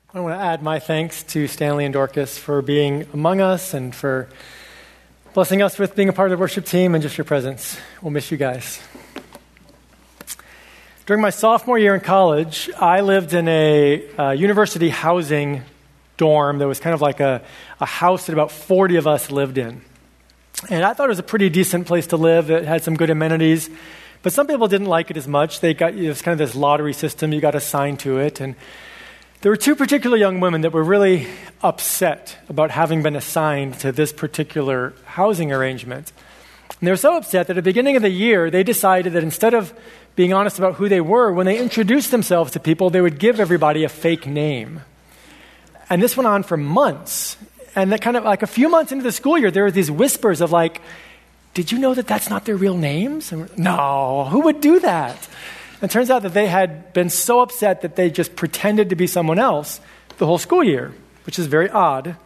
I want to add my thanks to Stanley and Dorcas for being among us and for blessing us with being a part of the worship team and just your presence. We'll miss you guys. During my sophomore year in college, I lived in a university housing dorm that was kind of like a house that about 40 of us lived in. And I thought it was a pretty decent place to live. It had some good amenities, but some people didn't like it as much. It was kind of this lottery system. You got assigned to it. And there were two particular young women that were really upset about having been assigned to this particular housing arrangement. And they were so upset that at the beginning of the year, they decided that instead of being honest about who they were, when they introduced themselves to people, they would give everybody a fake name. And this went on for months. And that kind of like a few months into the school year, there were these whispers of like, did you know that that's not their real names? And no, who would do that? And it turns out that they had been so upset that they just pretended to be someone else the whole school year, which is very odd.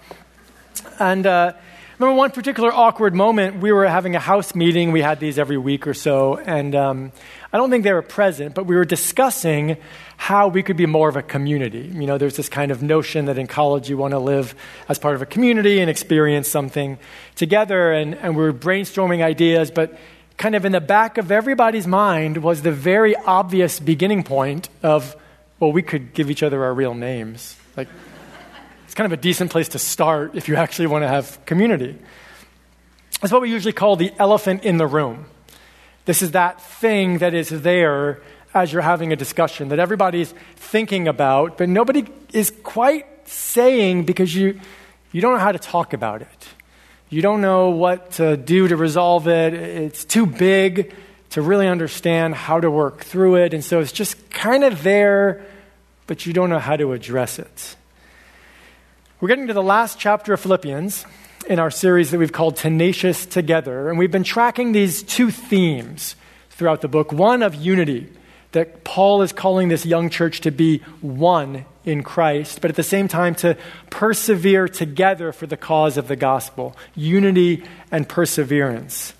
And I remember one particular awkward moment. We were having a house meeting. We had these every week or so. And I don't think they were present, but we were discussing how we could be more of a community. You know, there's this kind of notion that in college you want to live as part of a community and experience something together. And we were brainstorming ideas, but kind of in the back of everybody's mind was the very obvious beginning point of, well, we could give each other our real names. Like, it's kind of a decent place to start if you actually want to have community. It's what we usually call the elephant in the room. This is that thing that is there as you're having a discussion that everybody's thinking about, but nobody is quite saying because you don't know how to talk about it. You don't know what to do to resolve it. It's too big to really understand how to work through it. And so it's just kind of there, but you don't know how to address it. We're getting to the last chapter of Philippians in our series that we've called Tenacious Together. And we've been tracking these two themes throughout the book. One of unity, that Paul is calling this young church to be one in Christ, but at the same time to persevere together for the cause of the gospel. Unity and perseverance.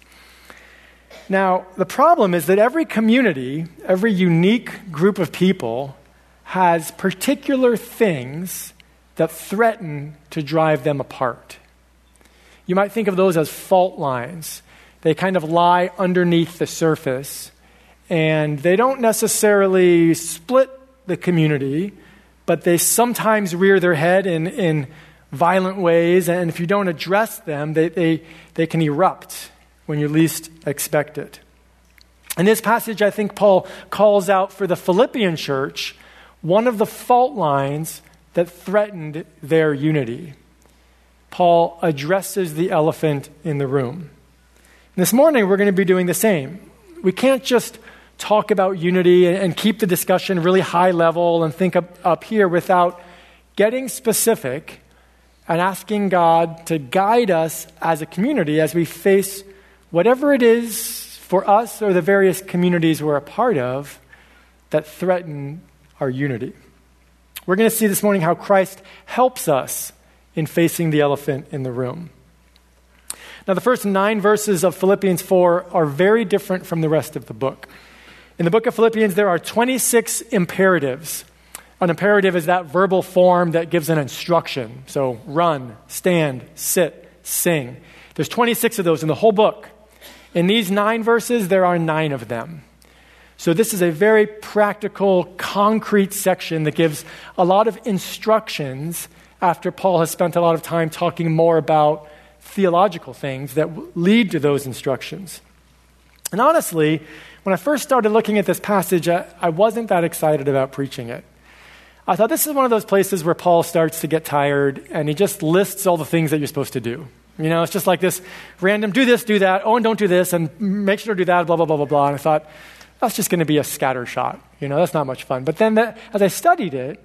Now, the problem is that every community, every unique group of people has particular things that threaten to drive them apart. You might think of those as fault lines. They kind of lie underneath the surface, and they don't necessarily split the community, but they sometimes rear their head in violent ways, and if you don't address them, they can erupt when you least expect it. In this passage, I think Paul calls out for the Philippian church one of the fault lines that threatened their unity. Paul addresses the elephant in the room. And this morning, we're going to be doing the same. We can't just talk about unity and keep the discussion really high level and think up here without getting specific and asking God to guide us as a community as we face whatever it is for us or the various communities we're a part of that threaten our unity. We're going to see this morning how Christ helps us in facing the elephant in the room. Now, the first 9 verses of Philippians 4 are very different from the rest of the book. In the book of Philippians, there are 26 imperatives. An imperative is that verbal form that gives an instruction. So run, stand, sit, sing. There's 26 of those in the whole book. In these 9 verses, there are 9 of them. So this is a very practical, concrete section that gives a lot of instructions after Paul has spent a lot of time talking more about theological things that lead to those instructions. And honestly, when I first started looking at this passage, I wasn't that excited about preaching it. I thought this is one of those places where Paul starts to get tired and he just lists all the things that you're supposed to do. You know, it's just like this random, do this, do that, oh, and don't do this, and make sure to do that, blah, blah, blah, blah, blah. And I thought, that's just going to be a scatter shot. You know, that's not much fun. But then as I studied it,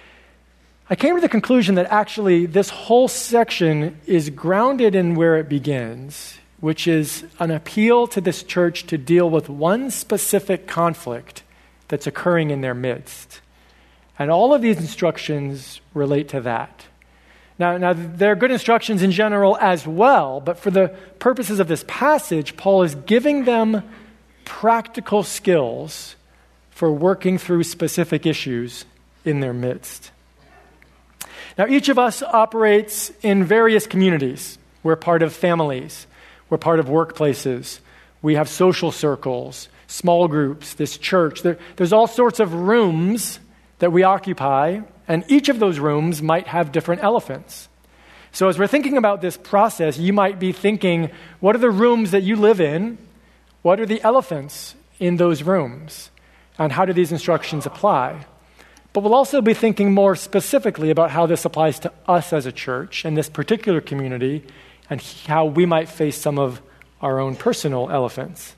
I came to the conclusion that actually this whole section is grounded in where it begins, which is an appeal to this church to deal with one specific conflict that's occurring in their midst. And all of these instructions relate to that. Now, they're good instructions in general as well, but for the purposes of this passage, Paul is giving them practical skills for working through specific issues in their midst. Now, each of us operates in various communities. We're part of families. We're part of workplaces. We have social circles, small groups, this church. There's all sorts of rooms that we occupy, and each of those rooms might have different elephants. So as we're thinking about this process, you might be thinking, what are the rooms that you live in? What are the elephants in those rooms? And how do these instructions apply? But we'll also be thinking more specifically about how this applies to us as a church and this particular community and how we might face some of our own personal elephants.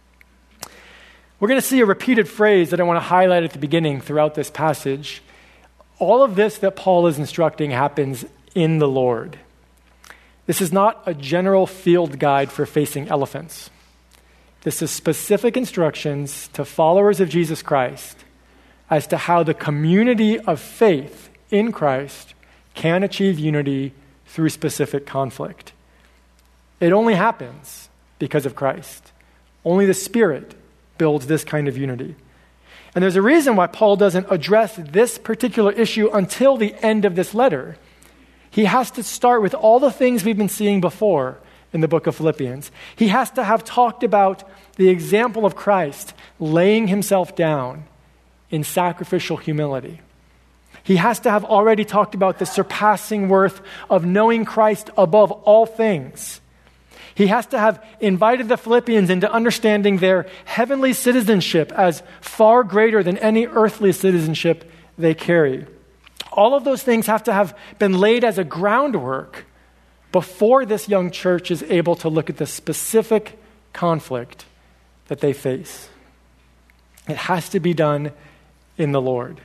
We're going to see a repeated phrase that I want to highlight at the beginning throughout this passage. All of this that Paul is instructing happens in the Lord. This is not a general field guide for facing elephants. This is specific instructions to followers of Jesus Christ as to how the community of faith in Christ can achieve unity through specific conflict. It only happens because of Christ. Only the Spirit builds this kind of unity. And there's a reason why Paul doesn't address this particular issue until the end of this letter. He has to start with all the things we've been seeing before in the book of Philippians. He has to have talked about the example of Christ laying himself down in sacrificial humility. He has to have already talked about the surpassing worth of knowing Christ above all things. He has to have invited the Philippians into understanding their heavenly citizenship as far greater than any earthly citizenship they carry. All of those things have to have been laid as a groundwork before this young church is able to look at the specific conflict that they face. It has to be done in the Lord.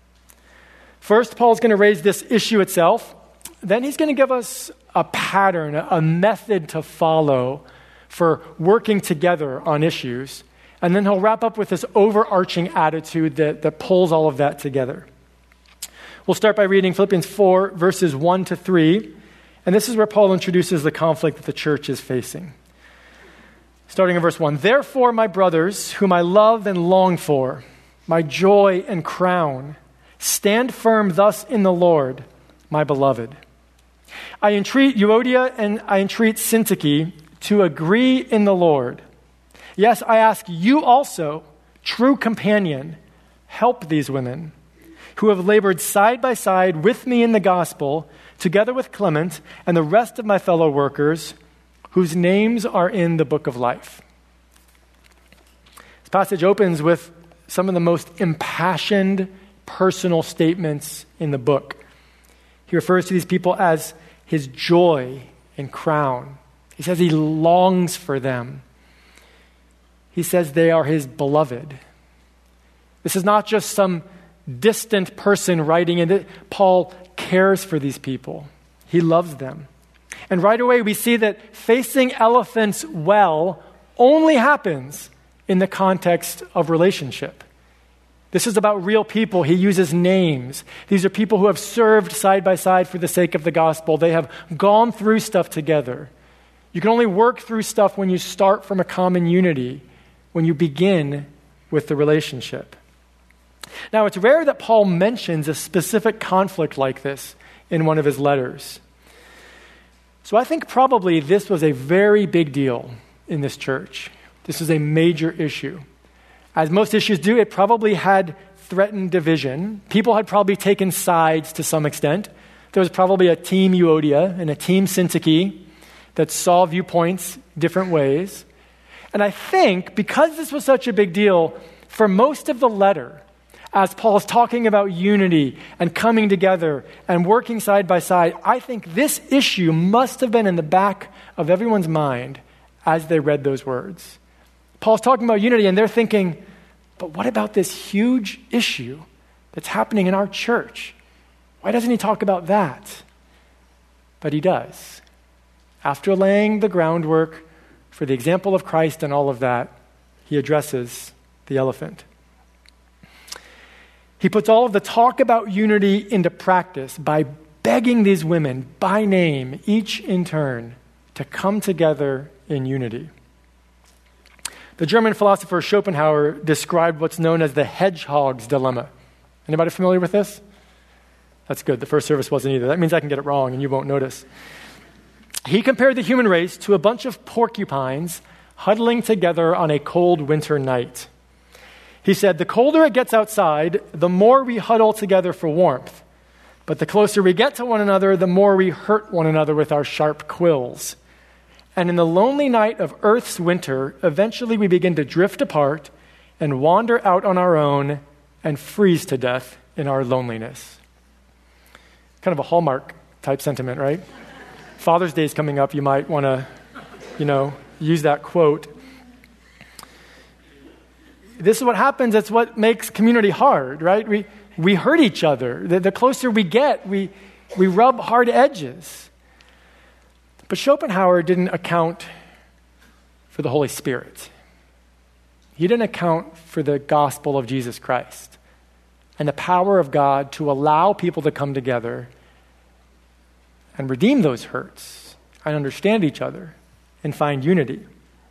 First, Paul's going to raise this issue itself. Then he's going to give us a pattern, a method to follow for working together on issues. And then he'll wrap up with this overarching attitude that pulls all of that together. We'll start by reading Philippians 4, verses 1 to 3. And this is where Paul introduces the conflict that the church is facing. Starting in verse 1. Therefore, my brothers, whom I love and long for, my joy and crown, stand firm thus in the Lord, my beloved. I entreat Euodia and I entreat Syntyche to agree in the Lord. Yes, I ask you also, true companion, help these women who have labored side by side with me in the gospel, together with Clement and the rest of my fellow workers, whose names are in the book of life. This passage opens with some of the most impassioned personal statements in the book. He refers to these people as his joy and crown. He says he longs for them. He says they are his beloved. This is not just some distant person writing in it. Paul cares for these people. He loves them. And right away we see that facing elephants well only happens in the context of relationship. This is about real people. He uses names. These are people who have served side by side for the sake of the gospel. They have gone through stuff together. You can only work through stuff when you start from a common unity, when you begin with the relationship. Now, it's rare that Paul mentions a specific conflict like this in one of his letters. So I think probably this was a very big deal in this church. This is a major issue. As most issues do, it probably had threatened division. People had probably taken sides to some extent. There was probably a team Euodia and a team Syntyche that saw viewpoints different ways. And I think because this was such a big deal, for most of the letter, as Paul is talking about unity and coming together and working side by side, I think this issue must have been in the back of everyone's mind as they read those words. Paul's talking about unity and they're thinking, but what about this huge issue that's happening in our church? Why doesn't he talk about that? But he does. After laying the groundwork for the example of Christ and all of that, he addresses the elephant. He puts all of the talk about unity into practice by begging these women by name, each in turn, to come together in unity. The German philosopher Schopenhauer described what's known as the hedgehog's dilemma. Anybody familiar with this? That's good. The first service wasn't either. That means I can get it wrong and you won't notice. He compared the human race to a bunch of porcupines huddling together on a cold winter night. He said, the colder it gets outside, the more we huddle together for warmth. But the closer we get to one another, the more we hurt one another with our sharp quills. And in the lonely night of Earth's winter, eventually we begin to drift apart and wander out on our own and freeze to death in our loneliness. Kind of a Hallmark type sentiment, right? Father's Day is coming up. You might want to, use that quote. This is what happens. It's what makes community hard, right? We hurt each other. The closer we get, we rub hard edges. But Schopenhauer didn't account for the Holy Spirit. He didn't account for the gospel of Jesus Christ and the power of God to allow people to come together and redeem those hurts and understand each other and find unity.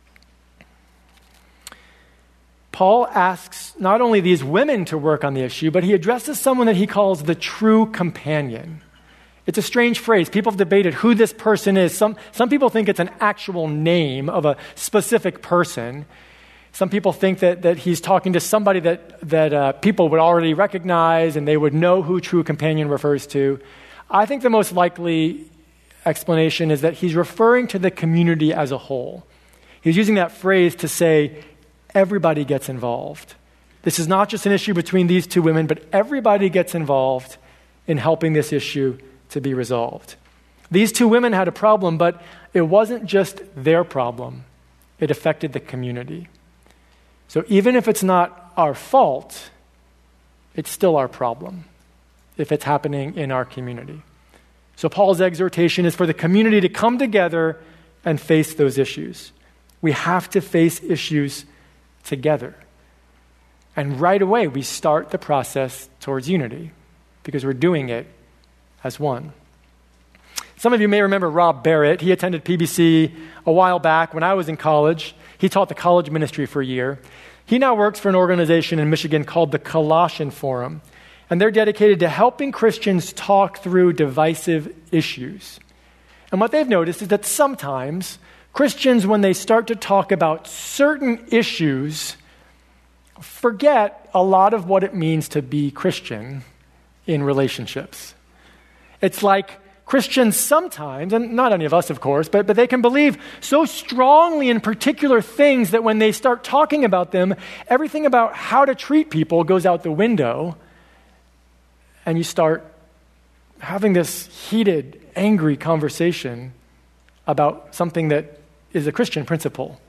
Paul asks not only these women to work on the issue, but he addresses someone that he calls the true companion. It's a strange phrase. People have debated who this person is. Some people think it's an actual name of a specific person. Some people think that he's talking to somebody that people would already recognize and they would know who true companion refers to. I think the most likely explanation is that he's referring to the community as a whole. He's using that phrase to say everybody gets involved. This is not just an issue between these two women, but everybody gets involved in helping this issue to be resolved. These two women had a problem, but it wasn't just their problem. It affected the community. So even if it's not our fault, it's still our problem if it's happening in our community. So Paul's exhortation is for the community to come together and face those issues. We have to face issues together. And right away, we start the process towards unity because we're doing it as one. Some of you may remember Rob Barrett. He attended PBC a while back when I was in college. He taught the college ministry for a year. He now works for an organization in Michigan called the Colossian Forum, and they're dedicated to helping Christians talk through divisive issues. And what they've noticed is that sometimes Christians, when they start to talk about certain issues, forget a lot of what it means to be Christian in relationships. It's like Christians sometimes, and not any of us, of course, but they can believe so strongly in particular things that when they start talking about them, everything about how to treat people goes out the window, and you start having this heated, angry conversation about something that is a Christian principle.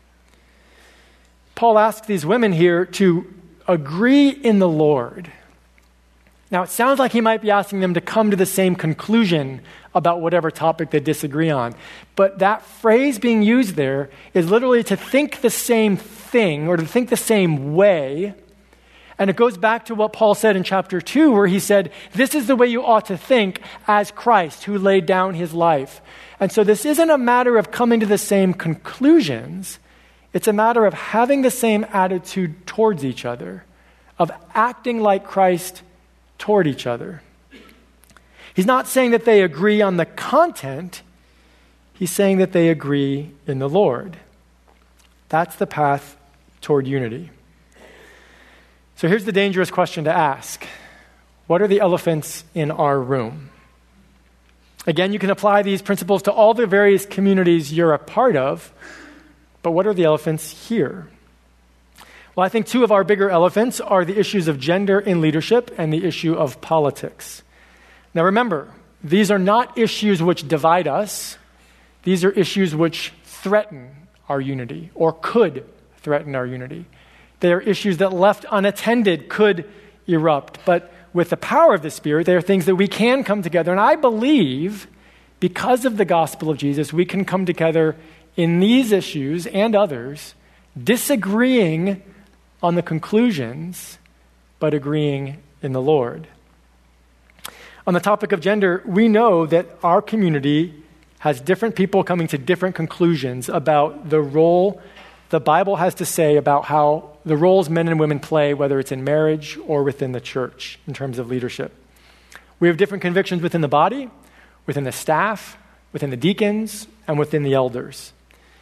Paul asks these women here to agree in the Lord. Now, it sounds like he might be asking them to come to the same conclusion about whatever topic they disagree on. But that phrase being used there is literally to think the same thing or to think the same way. And it goes back to what Paul said in chapter 2, where he said, this is the way you ought to think as Christ, who laid down his life. And so this isn't a matter of coming to the same conclusions. It's a matter of having the same attitude towards each other, of acting like Christ toward each other. He's not saying that they agree on the content. He's saying that they agree in the Lord. That's the path toward unity. So here's the dangerous question to ask. What are the elephants in our room? Again, you can apply these principles to all the various communities you're a part of, but what are the elephants here? Well, I think two of our bigger elephants are the issues of gender in leadership and the issue of politics. Now remember, these are not issues which divide us. These are issues which threaten our unity or could threaten our unity. They are issues that left unattended could erupt. But with the power of the Spirit, they are things that we can come together. And I believe, because of the gospel of Jesus, we can come together in these issues and others, disagreeing on the conclusions, but agreeing in the Lord. On the topic of gender, we know that our community has different people coming to different conclusions about the role the Bible has to say about how the roles men and women play, whether it's in marriage or within the church in terms of leadership. We have different convictions within the body, within the staff, within the deacons, and within the elders.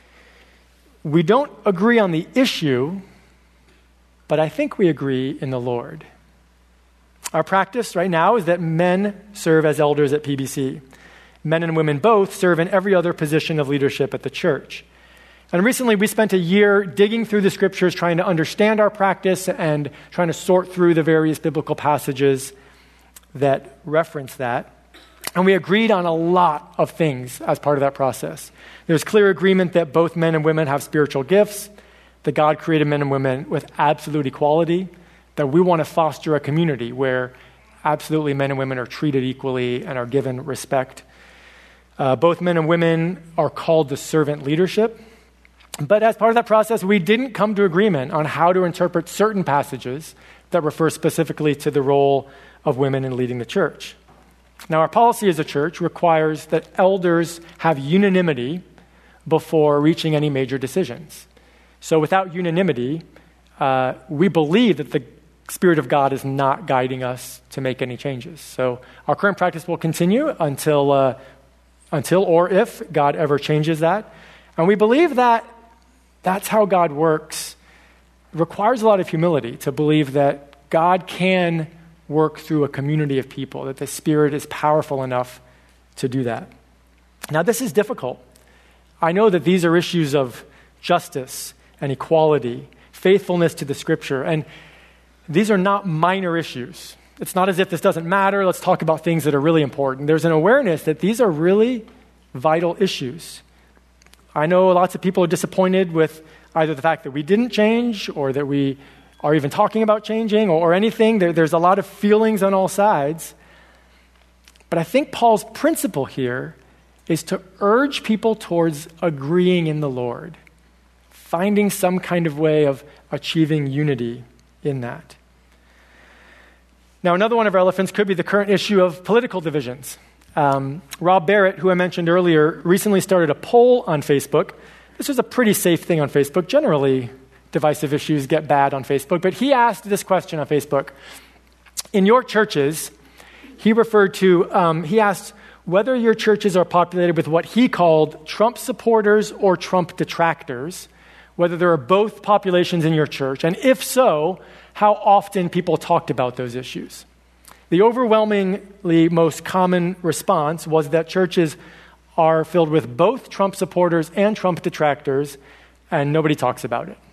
We don't agree on the issue, but I think we agree in the Lord. Our practice right now is that men serve as elders at PBC. Men and women both serve in every other position of leadership at the church. And recently we spent a year digging through the scriptures, trying to understand our practice and trying to sort through the various biblical passages that reference that. And we agreed on a lot of things as part of that process. There's clear agreement that both men and women have spiritual gifts, that God created men and women with absolute equality, that we want to foster a community where absolutely men and women are treated equally and are given respect. Both men and women are called to servant leadership. But as part of that process, we didn't come to agreement on how to interpret certain passages that refer specifically to the role of women in leading the church. Now, our policy as a church requires that elders have unanimity before reaching any major decisions. So without unanimity, we believe that the Spirit of God is not guiding us to make any changes. So our current practice will continue until or if God ever changes that. And we believe that that's how God works. It requires a lot of humility to believe that God can work through a community of people, that the Spirit is powerful enough to do that. Now, this is difficult. I know that these are issues of justice and equality, faithfulness to the Scripture, and these are not minor issues. It's not as if this doesn't matter. Let's talk about things that are really important. There's an awareness that these are really vital issues. I know lots of people are disappointed with either the fact that we didn't change or that we are even talking about changing or anything. There's a lot of feelings on all sides. But I think Paul's principle here is to urge people towards agreeing in the Lord, finding some kind of way of achieving unity in that. Now, another one of our elephants could be the current issue of political divisions. Rob Barrett, who I mentioned earlier, recently started a poll on Facebook. This was a pretty safe thing on Facebook. Generally, divisive issues get bad on Facebook. But he asked this question on Facebook. In your churches, he asked whether your churches are populated with what he called Trump supporters or Trump detractors, whether there are both populations in your church, and if so, how often people talked about those issues. The overwhelmingly most common response was that churches are filled with both Trump supporters and Trump detractors, and nobody talks about it.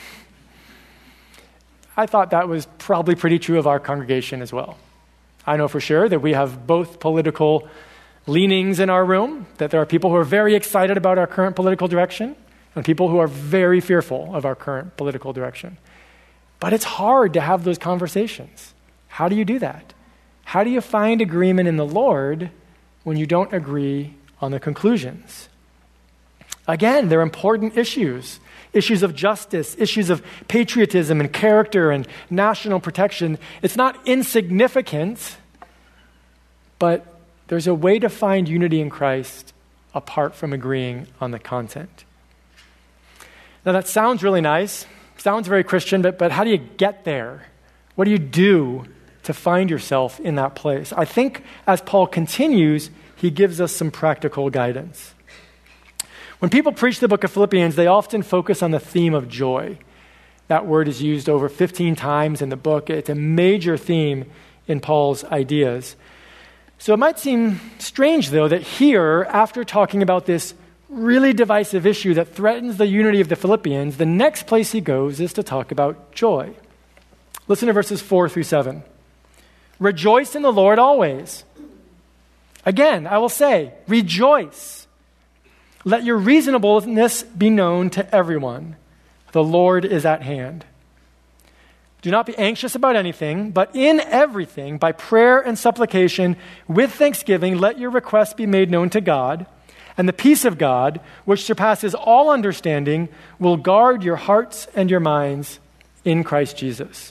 I thought that was probably pretty true of our congregation as well. I know for sure that we have both political leanings in our room, that there are people who are very excited about our current political direction, and people who are very fearful of our current political direction. But it's hard to have those conversations. How do you do that? How do you find agreement in the Lord when you don't agree on the conclusions? Again, they're important issues. Issues of justice, issues of patriotism and character and national protection. It's not insignificant, but there's a way to find unity in Christ apart from agreeing on the content. Now that sounds really nice, sounds very Christian, but how do you get there? What do you do to find yourself in that place? I think as Paul continues, he gives us some practical guidance. When people preach the book of Philippians, they often focus on the theme of joy. That word is used over 15 times in the book. It's a major theme in Paul's ideas. So it might seem strange, though, that here, after talking about this really divisive issue that threatens the unity of the Philippians, the next place he goes is to talk about joy. Listen to verses 4 through 7. Rejoice in the Lord always. Again, I will say, rejoice. Let your reasonableness be known to everyone. The Lord is at hand. Do not be anxious about anything, but in everything, by prayer and supplication, with thanksgiving, let your requests be made known to God, and the peace of God, which surpasses all understanding, will guard your hearts and your minds in Christ Jesus.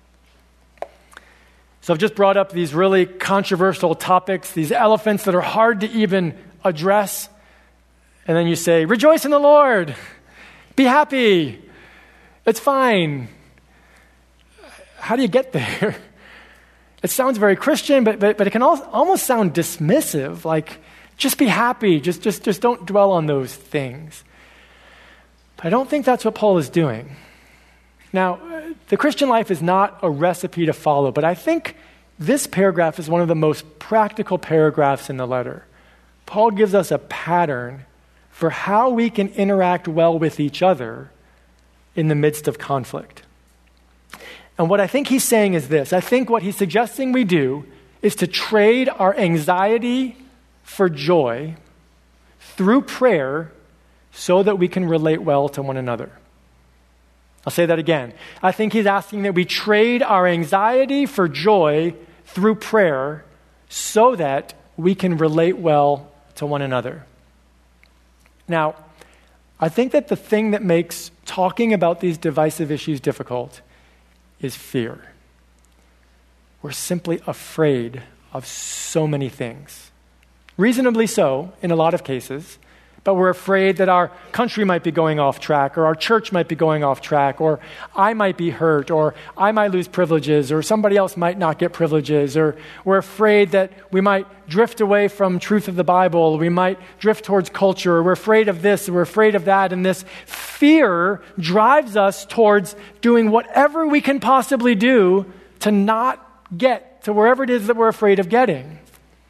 So I've just brought up these really controversial topics, these elephants that are hard to even address. And then you say, rejoice in the Lord. Be happy. It's fine. How do you get there? It sounds very Christian, but it can almost sound dismissive, like just be happy, just don't dwell on those things. But I don't think that's what Paul is doing. Now, the Christian life is not a recipe to follow, but I think this paragraph is one of the most practical paragraphs in the letter. Paul gives us a pattern for how we can interact well with each other in the midst of conflict. And what I think he's saying is this. I think what he's suggesting we do is to trade our anxiety for joy through prayer so that we can relate well to one another. I'll say that again. I think he's asking that we trade our anxiety for joy through prayer so that we can relate well to one another. Now, I think that the thing that makes talking about these divisive issues difficult is fear. We're simply afraid of so many things. Reasonably so, in a lot of cases, but we're afraid that our country might be going off track, or our church might be going off track, or I might be hurt, or I might lose privileges, or somebody else might not get privileges, or we're afraid that we might drift away from truth of the Bible, we might drift towards culture, or we're afraid of this, or we're afraid of that, and this fear drives us towards doing whatever we can possibly do to not get to wherever it is that we're afraid of getting.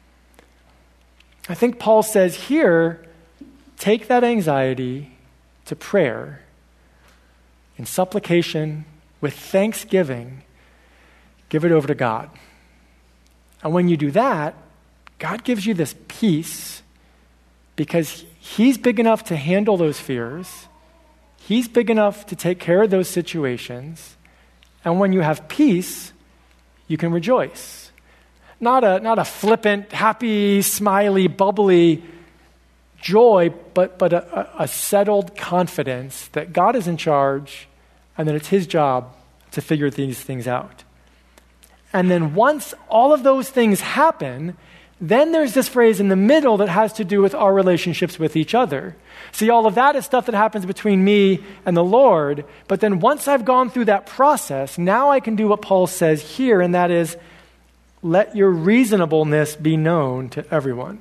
I think Paul says here, take that anxiety to prayer in supplication with thanksgiving, give it over to God. And when you do that, God gives you this peace because he's big enough to handle those fears. He's big enough to take care of those situations. And when you have peace, you can rejoice. Not a flippant, happy, smiley, bubbly joy, but a settled confidence that God is in charge and that it's his job to figure these things out. And then once all of those things happen, then there's this phrase in the middle that has to do with our relationships with each other. See, all of that is stuff that happens between me and the Lord, but then once I've gone through that process, now I can do what Paul says here, and that is, let your reasonableness be known to everyone.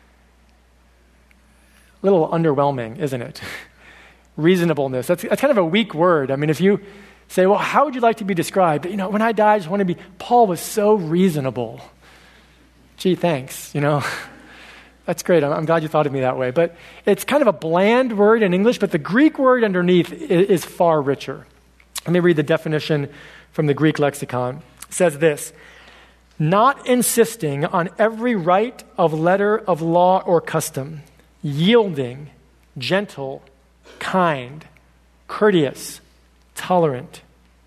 A little underwhelming, isn't it? Reasonableness. That's kind of a weak word. I mean, if you say, well, how would you like to be described? You know, when I die, I just want to be, Paul was so reasonable. Gee, thanks, That's great. I'm glad you thought of me that way. But it's kind of a bland word in English, but the Greek word underneath is far richer. Let me read the definition from the Greek lexicon. It says this: not insisting on every right of letter of law or custom, yielding, gentle, kind, courteous, tolerant.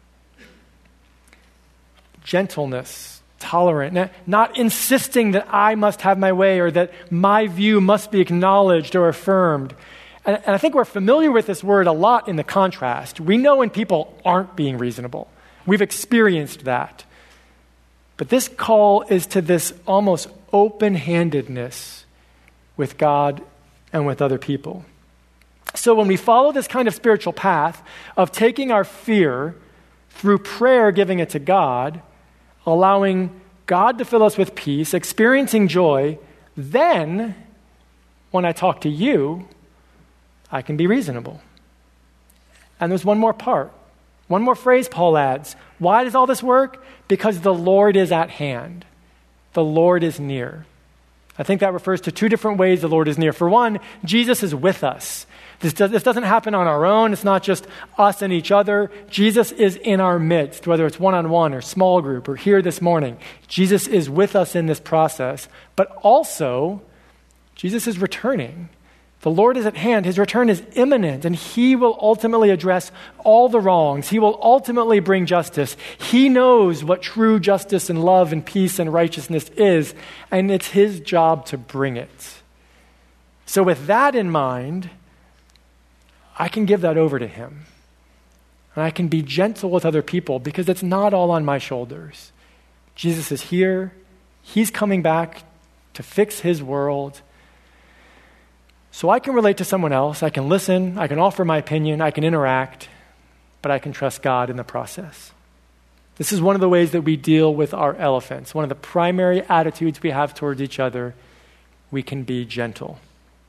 Gentleness, tolerant, not insisting that I must have my way or that my view must be acknowledged or affirmed. And I think we're familiar with this word a lot in the contrast. We know when people aren't being reasonable. We've experienced that. But this call is to this almost open-handedness with God and with other people. So when we follow this kind of spiritual path of taking our fear through prayer, giving it to God, allowing God to fill us with peace, experiencing joy, then when I talk to you, I can be reasonable. And there's one more part. One more phrase Paul adds. Why does all this work? Because the Lord is at hand. The Lord is near. I think that refers to two different ways the Lord is near. For one, Jesus is with us. This doesn't happen on our own. It's not just us and each other. Jesus is in our midst, whether it's one-on-one or small group or here this morning. Jesus is with us in this process. But also, Jesus is returning. The Lord is at hand. His return is imminent, and he will ultimately address all the wrongs. He will ultimately bring justice. He knows what true justice and love and peace and righteousness is, and it's his job to bring it. So with that in mind, I can give that over to him. And I can be gentle with other people because it's not all on my shoulders. Jesus is here. He's coming back to fix his world. So I can relate to someone else. I can listen. I can offer my opinion. I can interact. But I can trust God in the process. This is one of the ways that we deal with our elephants. One of the primary attitudes we have towards each other, we can be gentle.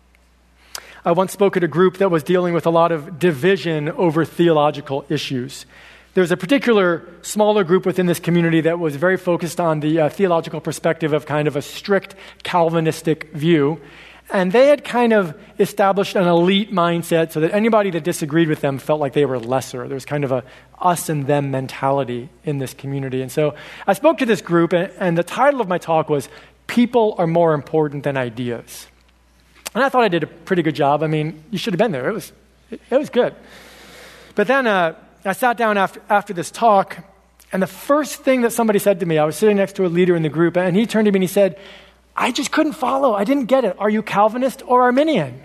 I once spoke at a group that was dealing with a lot of division over theological issues. There's a particular smaller group within this community that was very focused on the theological perspective of kind of a strict Calvinistic view. And they had kind of established an elite mindset so that anybody that disagreed with them felt like they were lesser. There was kind of a us and them mentality in this community. And so I spoke to this group, and the title of my talk was, People Are More Important Than Ideas. And I thought I did a pretty good job. I mean, you should have been there. It was good. But then I sat down after this talk, and the first thing that somebody said to me, I was sitting next to a leader in the group, and he turned to me and he said, I just couldn't follow. I didn't get it. Are you Calvinist or Arminian?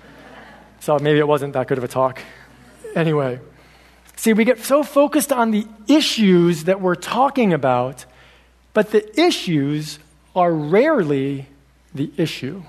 So maybe it wasn't that good of a talk. Anyway, see, we get so focused on the issues that we're talking about, but the issues are rarely the issue.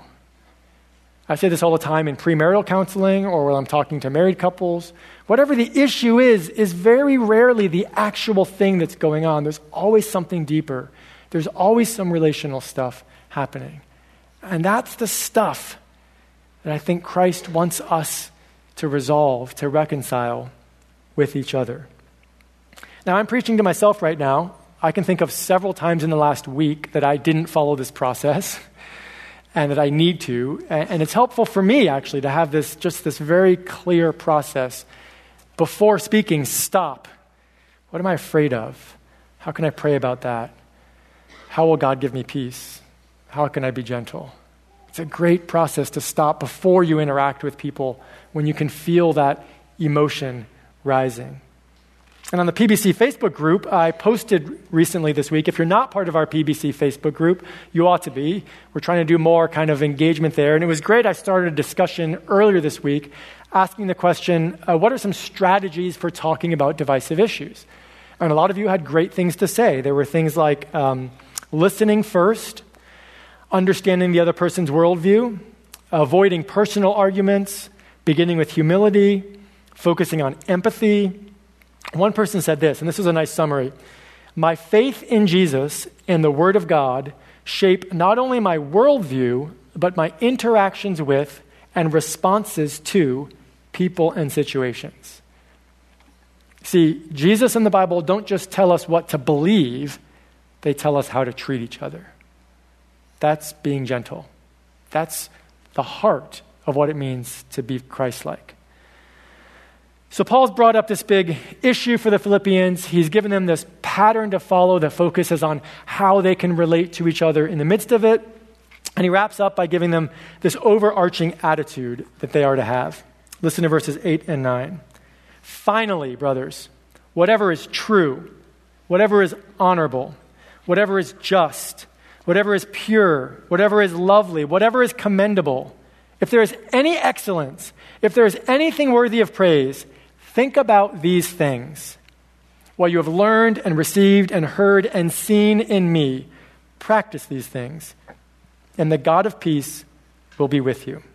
I say this all the time in premarital counseling or when I'm talking to married couples. Whatever the issue is very rarely the actual thing that's going on. There's always something deeper. There's always some relational stuff happening. And that's the stuff that I think Christ wants us to resolve, to reconcile with each other. Now, I'm preaching to myself right now. I can think of several times in the last week that I didn't follow this process and that I need to. And it's helpful for me, actually, to have this very clear process. Before speaking, stop. What am I afraid of? How can I pray about that? How will God give me peace? How can I be gentle? It's a great process to stop before you interact with people when you can feel that emotion rising. And on the PBC Facebook group, I posted recently this week, if you're not part of our PBC Facebook group, you ought to be. We're trying to do more kind of engagement there. And it was great. I started a discussion earlier this week asking the question, what are some strategies for talking about divisive issues? And a lot of you had great things to say. There were things like listening first, understanding the other person's worldview, avoiding personal arguments, beginning with humility, focusing on empathy. One person said this, and this is a nice summary. My faith in Jesus and the Word of God shape not only my worldview, but my interactions with and responses to people and situations. See, Jesus and the Bible don't just tell us what to believe, they tell us how to treat each other. That's being gentle. That's the heart of what it means to be Christ-like. So Paul's brought up this big issue for the Philippians. He's given them this pattern to follow that focuses on how they can relate to each other in the midst of it. And he wraps up by giving them this overarching attitude that they are to have. Listen to verses 8 and 9. Finally, brothers, whatever is true, whatever is honorable, whatever is just, whatever is pure, whatever is lovely, whatever is commendable, if there is any excellence, if there is anything worthy of praise, think about these things. What you have learned and received and heard and seen in me, practice these things, and the God of peace will be with you.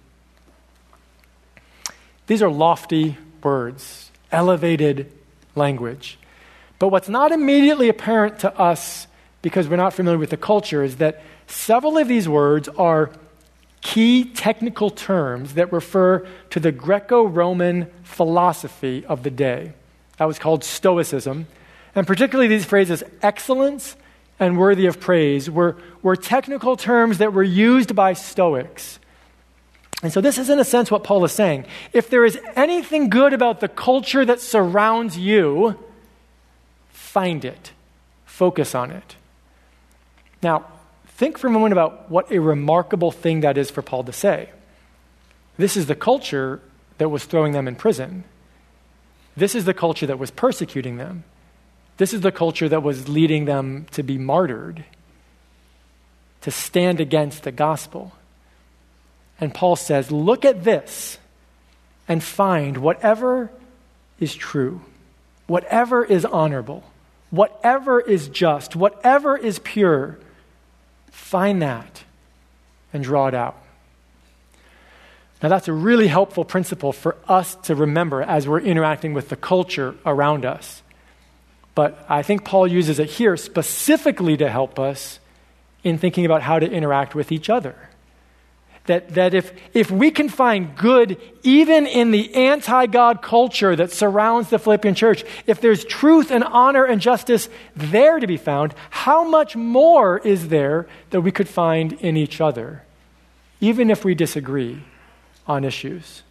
These are lofty words, elevated language. But what's not immediately apparent to us, because we're not familiar with the culture, is that several of these words are key technical terms that refer to the Greco-Roman philosophy of the day. That was called Stoicism. And particularly these phrases, excellence and worthy of praise, were technical terms that were used by Stoics. And so this is, in a sense, what Paul is saying. If there is anything good about the culture that surrounds you, find it. Focus on it. Now, think for a moment about what a remarkable thing that is for Paul to say. This is the culture that was throwing them in prison. This is the culture that was persecuting them. This is the culture that was leading them to be martyred, to stand against the gospel. And Paul says, look at this and find whatever is true, whatever is honorable, whatever is just, whatever is pure. Find that and draw it out. Now, that's a really helpful principle for us to remember as we're interacting with the culture around us. But I think Paul uses it here specifically to help us in thinking about how to interact with each other. That if we can find good even in the anti-God culture that surrounds the Philippian church, if there's truth and honor and justice there to be found, how much more is there that we could find in each other, even if we disagree on issues?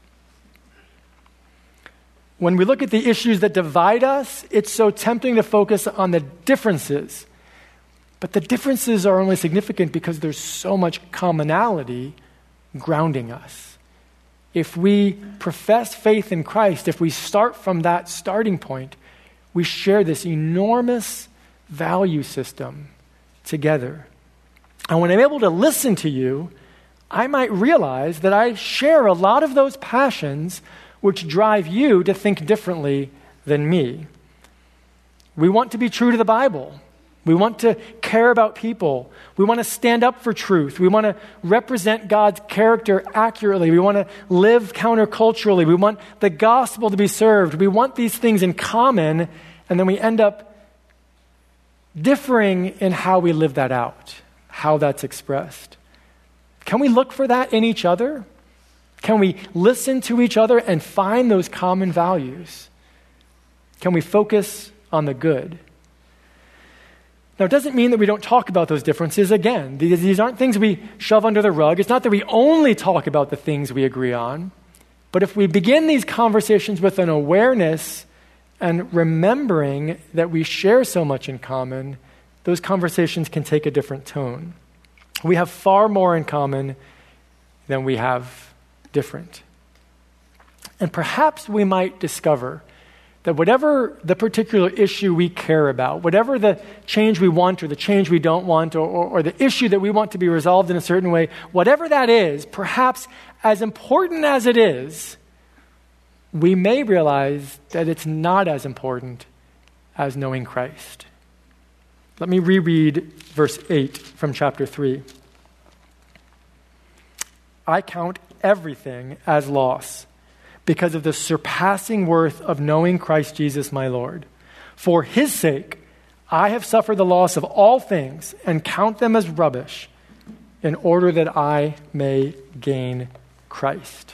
When we look at the issues that divide us, it's so tempting to focus on the differences. But the differences are only significant because there's so much commonality grounding us. If we profess faith in Christ, if we start from that starting point, we share this enormous value system together. And when I'm able to listen to you, I might realize that I share a lot of those passions which drive you to think differently than me. We want to be true to the Bible. We want to care about people. We want to stand up for truth. We want to represent God's character accurately. We want to live counterculturally. We want the gospel to be served. We want these things in common, and then we end up differing in how we live that out, how that's expressed. Can we look for that in each other? Can we listen to each other and find those common values? Can we focus on the good? Now, it doesn't mean that we don't talk about those differences again. These aren't things we shove under the rug. It's not that we only talk about the things we agree on. But if we begin these conversations with an awareness and remembering that we share so much in common, those conversations can take a different tone. We have far more in common than we have different. And perhaps we might discover that whatever the particular issue we care about, whatever the change we want or the change we don't want, or the issue that we want to be resolved in a certain way, whatever that is, perhaps as important as it is, we may realize that it's not as important as knowing Christ. Let me reread verse 8 from chapter 3. I count everything as loss because of the surpassing worth of knowing Christ Jesus my Lord. For his sake, I have suffered the loss of all things and count them as rubbish in order that I may gain Christ.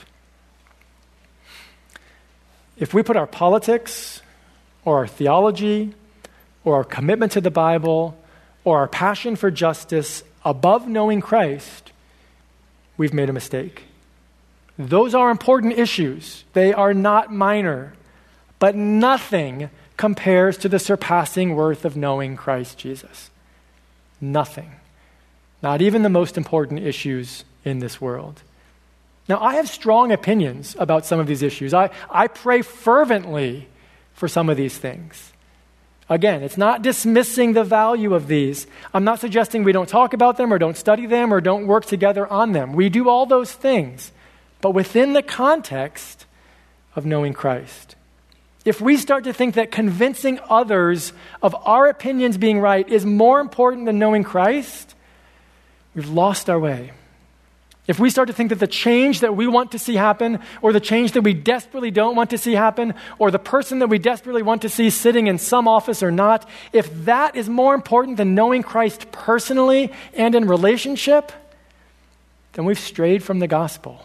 If we put our politics or our theology or our commitment to the Bible or our passion for justice above knowing Christ, we've made a mistake. Those are important issues. They are not minor, but nothing compares to the surpassing worth of knowing Christ Jesus. Nothing. Not even the most important issues in this world. Now, I have strong opinions about some of these issues. I pray fervently for some of these things. Again, it's not dismissing the value of these. I'm not suggesting we don't talk about them or don't study them or don't work together on them. We do all those things, but within the context of knowing Christ. If we start to think that convincing others of our opinions being right is more important than knowing Christ, we've lost our way. If we start to think that the change that we want to see happen, or the change that we desperately don't want to see happen, or the person that we desperately want to see sitting in some office or not, if that is more important than knowing Christ personally and in relationship, then we've strayed from the gospel.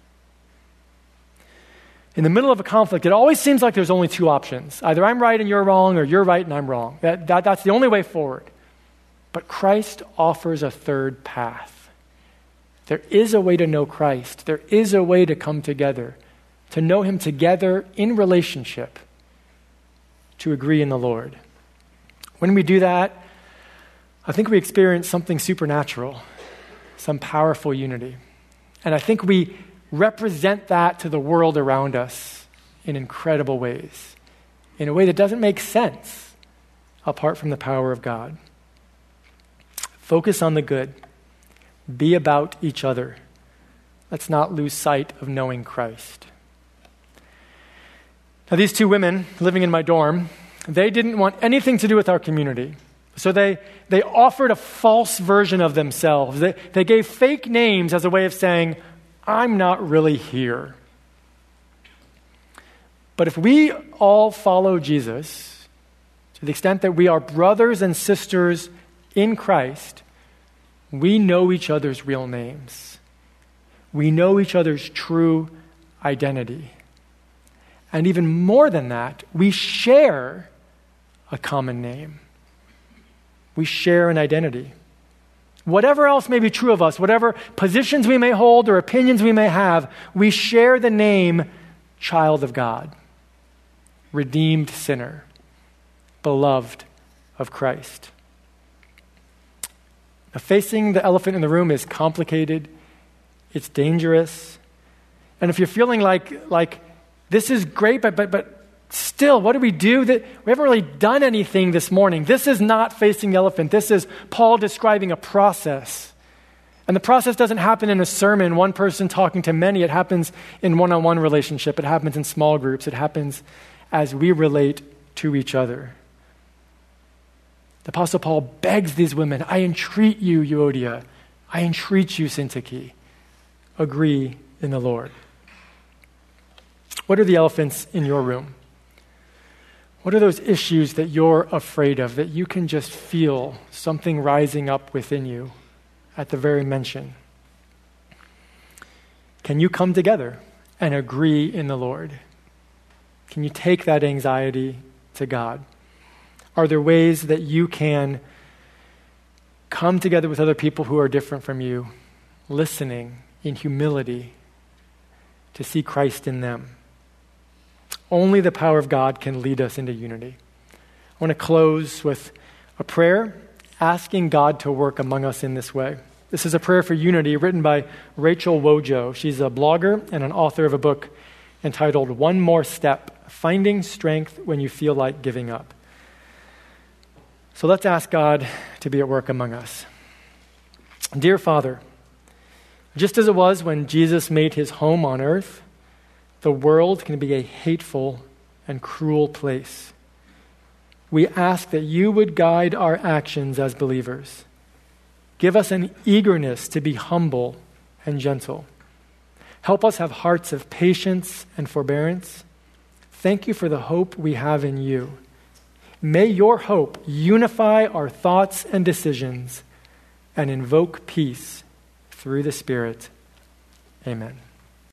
In the middle of a conflict, it always seems like there's only two options. Either I'm right and you're wrong, or you're right and I'm wrong. That's the only way forward. But Christ offers a third path. There is a way to know Christ. There is a way to come together, to know him together in relationship, to agree in the Lord. When we do that, I think we experience something supernatural, some powerful unity. And I think we represent that to the world around us in incredible ways, in a way that doesn't make sense apart from the power of God. Focus on the good. Be about each other. Let's not lose sight of knowing Christ. Now, these two women living in my dorm, they didn't want anything to do with our community. So they offered a false version of themselves. They gave fake names as a way of saying, I'm not really here. But if we all follow Jesus, to the extent that we are brothers and sisters in Christ, we know each other's real names. We know each other's true identity. And even more than that, we share a common name. We share an identity. Whatever else may be true of us, whatever positions we may hold or opinions we may have, we share the name child of God, redeemed sinner, beloved of Christ. Now, facing the elephant in the room is complicated. It's dangerous. And if you're feeling like this is great, but still, what do we do? That we haven't really done anything this morning. This is not facing the elephant. This is Paul describing a process. And the process doesn't happen in a sermon, one person talking to many. It happens in one-on-one relationship. It happens in small groups. It happens as we relate to each other. The Apostle Paul begs these women, I entreat you, Euodia. I entreat you, Syntyche. Agree in the Lord. What are the elephants in your room? What are those issues that you're afraid of, that you can just feel something rising up within you at the very mention? Can you come together and agree in the Lord? Can you take that anxiety to God? Are there ways that you can come together with other people who are different from you, listening in humility to see Christ in them? Only the power of God can lead us into unity. I want to close with a prayer asking God to work among us in this way. This is a prayer for unity written by Rachel Wojo. She's a blogger and an author of a book entitled One More Step, Finding Strength When You Feel Like Giving Up. So let's ask God to be at work among us. Dear Father, just as it was when Jesus made his home on earth, the world can be a hateful and cruel place. We ask that you would guide our actions as believers. Give us an eagerness to be humble and gentle. Help us have hearts of patience and forbearance. Thank you for the hope we have in you. May your hope unify our thoughts and decisions and invoke peace through the Spirit. Amen.